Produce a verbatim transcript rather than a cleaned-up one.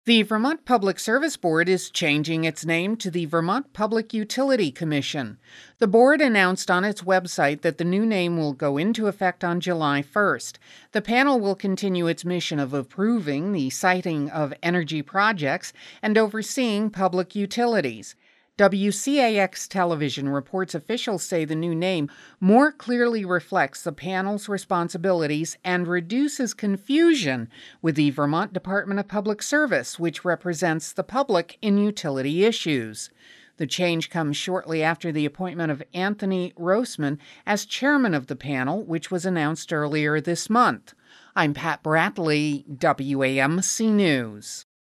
The Vermont Public Service Board is changing its name to the Vermont Public Utility Commission. The board announced on its website that the new name will go into effect on July first. The panel will continue its mission of approving the siting of energy projects and overseeing public utilities. W C A X television reports officials say the new name more clearly reflects the panel's responsibilities and reduces confusion with the Vermont Department of Public Service, which represents the public in utility issues. The change comes shortly after the appointment of Anthony Roseman as chairman of the panel, which was announced earlier this month. I'm Pat Bradley, W A M C News.